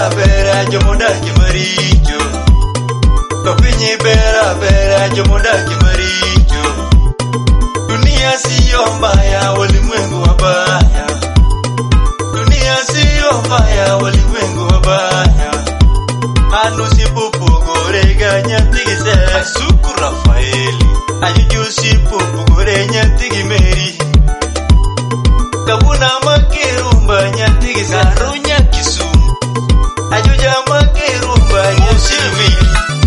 bera jomoda kimaricho. Kopinyi bera jomoda kimaricho. Dunia siyo mbaya, walimwengu wabaya. Dunia siyo mbaya, walimwengu wabaya. Anusipupu gorega nyatigise Asuku Rafaeli. Ayujusipupu gore nyatigi Mary. Kabuna makirumba nyatigise Arunya Kisumu. Ayuja makirumba nyatigise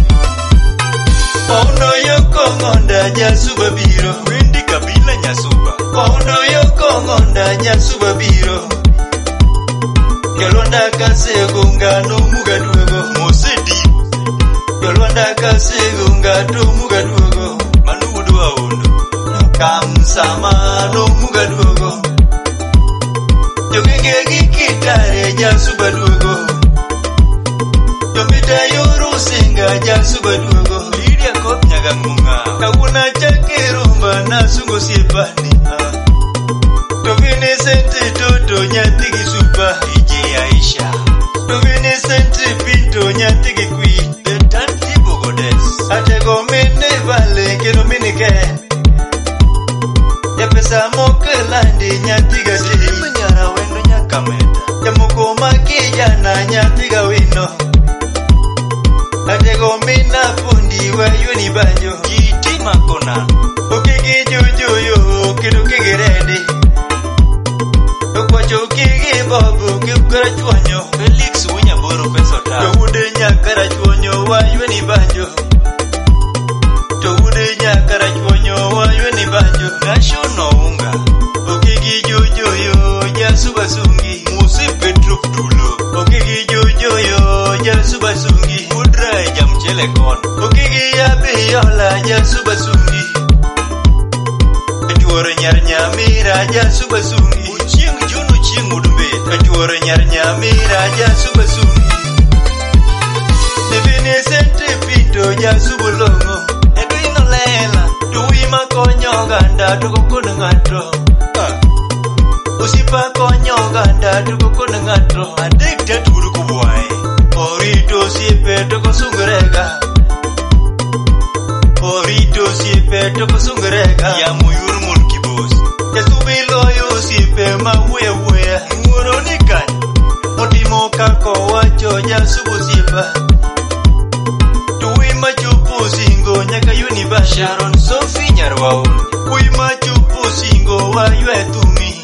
Pauno yoko ngonda Nyasuba biro. Wendi kabila Nyasuba. Pauno yoko ngonda Nyasuba biro. Yolwanda kasegunga n'omuga duogo Mosedi. Yolwanda kasegunga n'omuga duogo Manudu waondo. Kamsama n'omuga duogo. Jogenge gikitare Nyasuba duogo. Jomita yoru singa Nyasuba duogo. Lidia kop nyagangunga. Kawuna chakirumba nasungo siepani. Tovine sente toto nyatigi super. Aisha Dovini senti pinto nyatigi kui The tanti bogodes Atego mene vale keno minike Ya pesa moke landi nyatiga si Mnyara wendo nyakameta Ya moko makijana nyatiga wino Atego mina fundi wa yuni banjo Jiti makona Okiki jojoyo kido kigiredi Okwacho kigi bobu kikara chuonyo Felix Unyaboro pesota Towude nyakara chuonyo wa yweni banjo Towude nyakara chuonyo wa yweni banjo Nasho no unga Okigi jojoyo Nyasuba sungi Musi Petro Ptulo Okigi jojoyo Nyasuba sungi Udra jamchele kon Okigi yabiyola Nyasuba sungi Achuoro nyar nyamira Nyasuba sungi Uchieng juno chieng udumbe Achuoro nyar nyamira Nyasuba sungi Nevine sente pinto Nyasuba longo Edwino lela Tuwi makonyo ganda Tuko kuna ngato Usipa konyo ganda Tuko kuna ngato Adik taturu kubuwae Orito sipe Tuko sungurega Orito sipe Tuko sungurega Ya muyuru mulki boss Yasubilo yosipe mawuya wuya Nguro nikani Otimo kako wacho Nyasubu sipa Tuwi machupu singo Nyaka uniba Sharon Sophie nyarwao Kui machupu singo Waywe tumi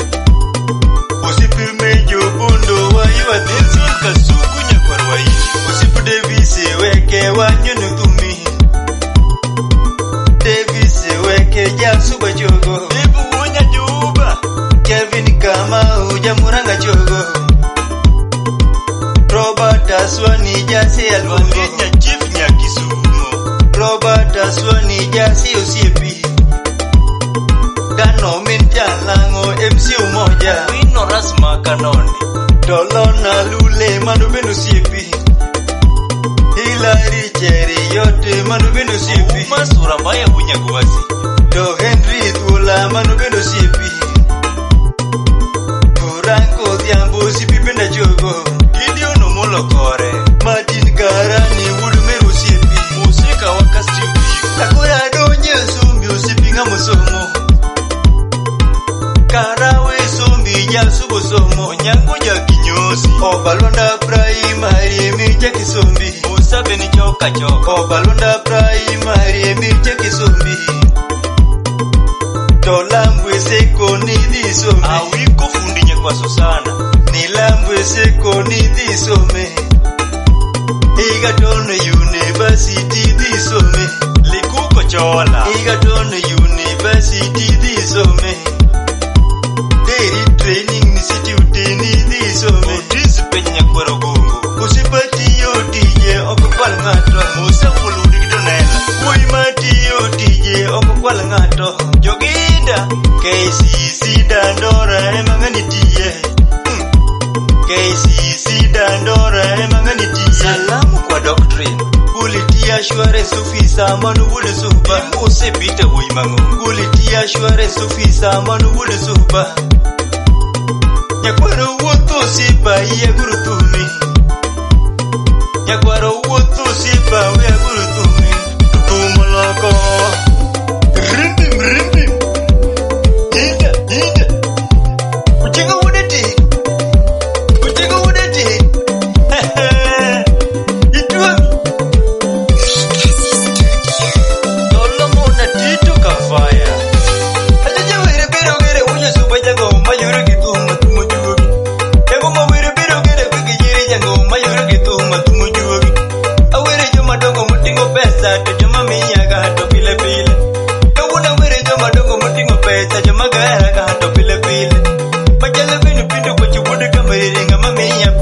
Usipi mejo bundo Waywe Nelson Kasuku nyakwarwai Usipi Davise weke Wanyonu tumi Davise weke Nyasuba jogo Kevin Kamau Jamuranga chogo Robert Aswani Jasi Alongo Chief Nyakisumo Robert Aswani Jasi Osiepi Kano Minjalango MC Umoja Wino Rasma Kanoni Tolona Lule Manubendo Osiepi Hilary Cherry yote Manubendo Osiepi Umasura Maya Bunyaguwasi Do Henry Thula Manubendo Osiepi Ranko Dhiambo sipipenda chogo Gideon no molo kore Martin Karani Wudumeru sipi Musika wakasti ubi Takura donye sumbi usipinga musomo Karawe sumbi Nyasubo somo Nyango kinyosi Obalonda primary Mirja kisombi Musabe ni choka choka Obalonda primary Mirja kisombi Tolambwe seko nidhi some Awiko fundi nyekwaso sana Nilambwe seko nidhi some Egerton University dhi some Likuko chola Egerton University dhi some Dairy Training Institute nidhi some Otis penye kwero gongo Usipati yotije okukwal ngato Musa fuludi kidonela Uimati yotije okukwal ngato Joginda KCC Dandora emangani tiye KCC Dandora emangani tiye Salamu kwa doctrine Quality assurance officer manu wude super Mose Peter Uimango Quality assurance officer manu wude super Nyakwero woto sipa iye gurutumi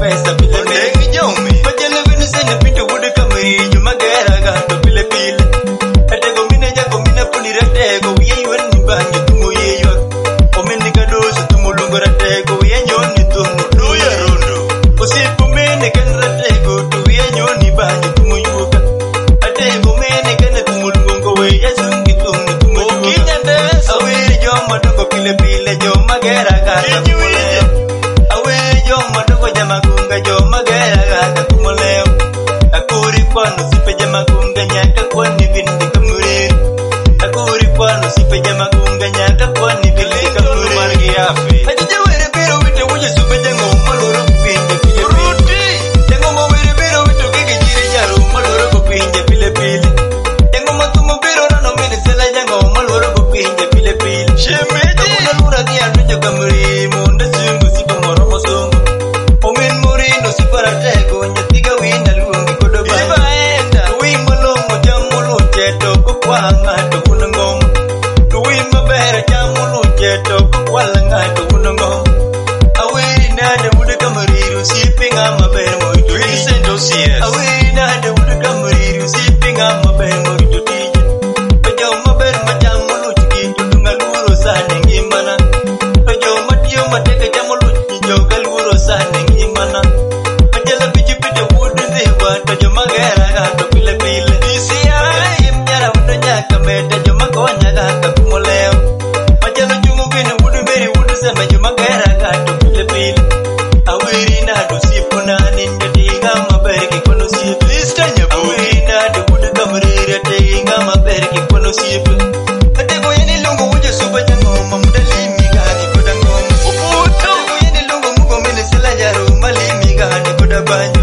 pesa pile pile jome majele vini sene pinto wude kamari juma gera ga to pile pile atego mine jako mine puni ratego wiye yuen ni bangi tumo yeyo omeni kadoso tumo lungo ratego wiye nyoni tumo doya rondo osipo mene kan ratego to wiye nyoni bangi tumo yuka atego mene kan tumo lungo wiye zungi tumo tumo kinyande awe joma dogo pile pile joma gera ga awe joma dogo jama gunga joma gera ga tumo leo akuri kwano sipe jama gunga nyaka kwani vindi kamuri akuri kwano sipe jama gunga nyaka kwani vindi kamuri margi afi ajije were biro wite wuje supe jango maloro kupinje pile ruti jango mo were biro wito kiki jiri jaru maloro kupinje pile pile jango matumo biro rano mini sela jango maloro kupinje pile pile shemeji kuna lura ni andujo kamuri munda sungu sipa moromo sungu omin murino sipara tego nyatiga wina lungi kodo ba ibaenda wimbo longo jamulu jeto kukwanga to kunangom wimbo bere jamulu jeto kukwanga to kunangom awiri nade mude kamariru sipinga mabere mo ito isendo sies awiri nade mude kamariru sipinga mabere mo ito tije pejo mabere majamulu chiki tudunga luro sane ngimana pejo matiyo mateke jamulu chijo galuro sane ngimana majala bichi pite wudu ziwa tojo magera gato pile pile isia imnyara wudu nyaka mete jo makonya gaka kumoleo majalo chungu bine wudu beri wudu sema jo magera gato pile pile awiri nado sipo nani njatiga mabere kikono sipo istanya awiri nado wudu kamarire teinga mabere kikono sipo atego yeni lungo wuje supa jango mamudalimi gani kodango uputo yeni lungo mugo mini sela jaro malimi gani kodabanyo